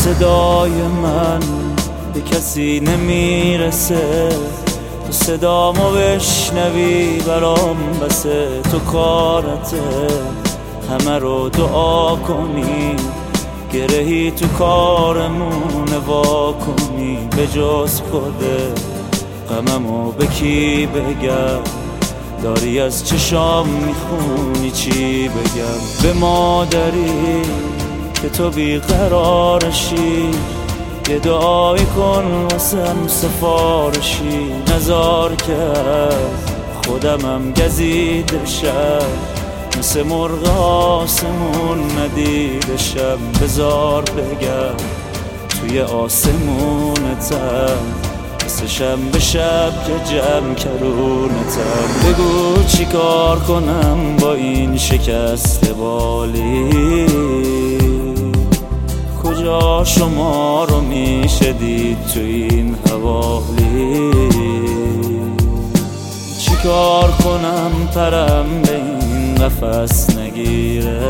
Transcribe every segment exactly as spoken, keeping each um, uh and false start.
صدای من به کسی نمیرسه، تو صدامو بشنوی برام بسه. تو کارته همه رو دعا کنی، گرهی تو کارمونه وا کنی. به جز خوده غممو به کی بگم، داری از چشام میخونی چی بگم. به مادری که تو بیقرارشی، یه دعایی کن واسم سفارشی. نزار که از خودمم گزیدشم، مثل مرغ آسمون ندیدشم. بزار بگم توی آسمونتم، مثل شنبه شب که جمع کرونتم. بگو چی کار کنم با این شکست بالی، کجا شما رو میشه دید تو این حوالی. چی کار کنم پرم به این قفس نگیره،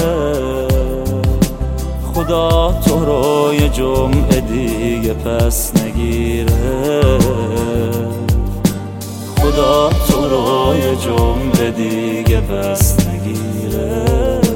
خدا تو رو یه جمعه دیگه پس نگیره. خدا تو رو یه جمعه دیگه پس نگیره.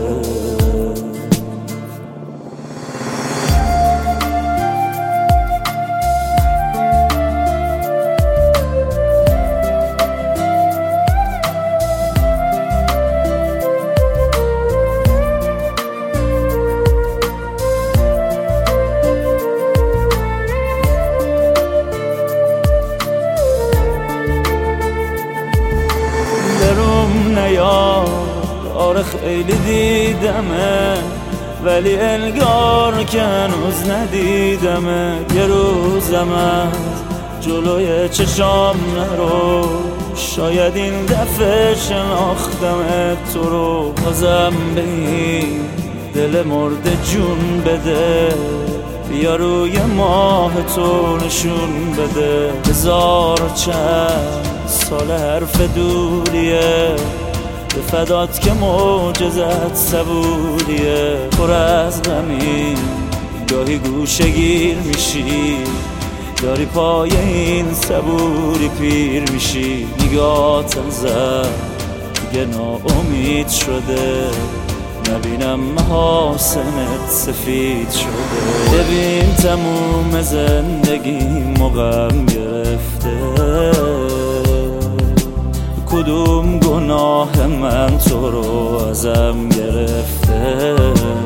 آره خیلی دیدمه، ولی انگار که هنوز ندیدمه. یه روزم از جلوی چشام نرو، شاید این دفعه شناختم تو رو. بازم به این دل مرده جون بده، بیا روی ماه تو نشون بده. هزار و چند سال حرف دوریه، به فدات که معجزت صبوریه. پر از غمی گاهی گوشه گیر میشی، داری پای این صبوری پیر میشی. نگات ازم دیگه ناامید شده، نبینم محاسنت سفید شده. ببین تموم زندگی غم گرفته، کدوم گناه من تو رو ازم گرفته.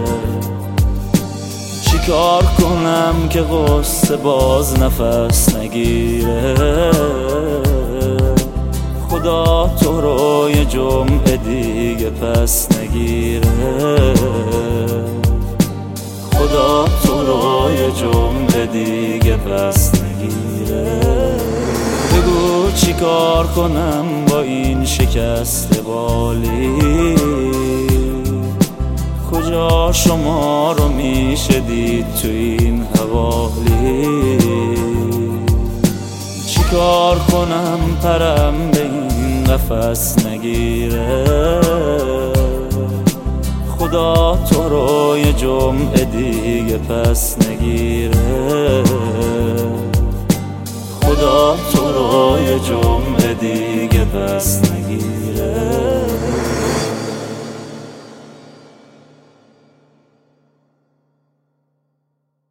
چی کار کنم که قصه باز نفس نگیره، خدا تو رو یه جمعه دیگه پس نگیره. خدا تو رو یه جمعه دیگه پس نگیره. بگو چی کار کنم با این شکست بالی، کجا شما رو میشه دید تو این حوالی. چی کار کنم پرم به این قفس نگیره، خدا تو رو یه جمعه دیگه پس نگیره. خدا تو رو یه جمعه دیگه پس نگیره.